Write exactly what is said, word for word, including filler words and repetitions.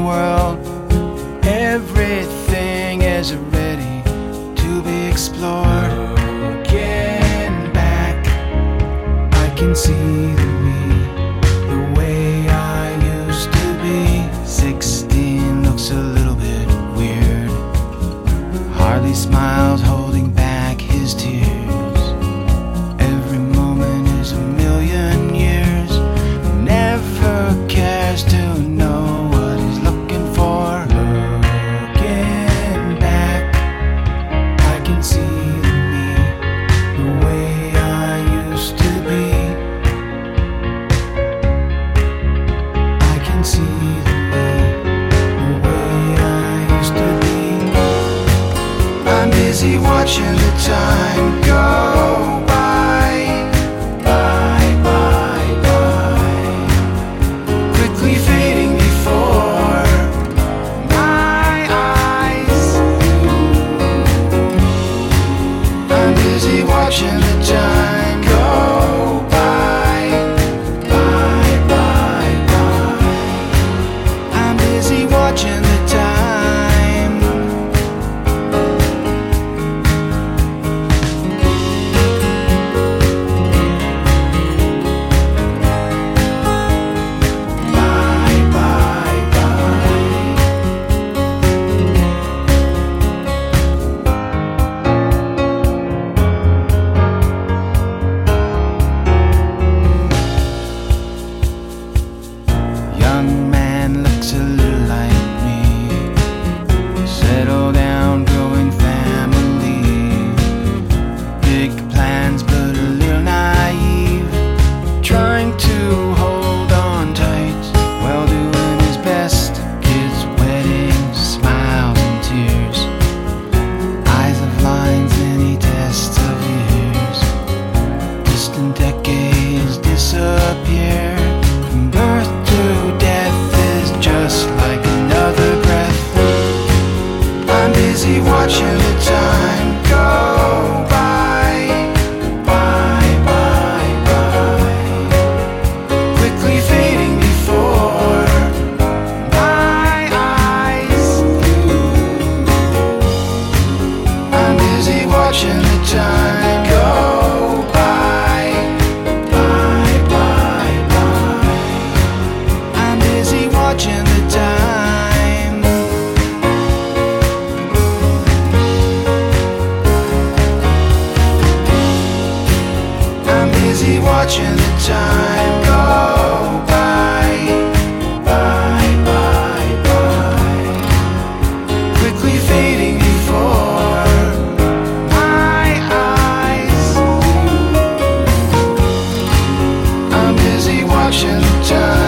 world. Everything is ready to be explored. Looking back, I can see the me, the way I used to be. Sixteen looks a little bit weird, hardly smiles, holding back his tears. Every moment is a million years. Never cares to know what he's looking for. Looking back, I can see the me, the way I used to be. I can see the me, the way I used to be. I'm busy watching the time go by, by, by, by, quickly fading before my eyes. I'm busy watching the time go by, by, by, by. I'm busy watching the time. Bye, bye, bye. Young man looks a little like me. Settle down, growing family. Big plans, but a little naive. Trying to hold on tight while doing his best. Kids' weddings, smiles and tears. Eyes of lines, and he tests of years. Distant decades disappear. From birth to death is just like another breath. I'm busy watching the time go by, by, by, by, quickly fading before my eyes. I'm busy watching the time go by, by, by, by. I'm busy watching the time. I'm busy watching the time go by, by, by, by, quickly fading before my eyes. I'm busy watching the time.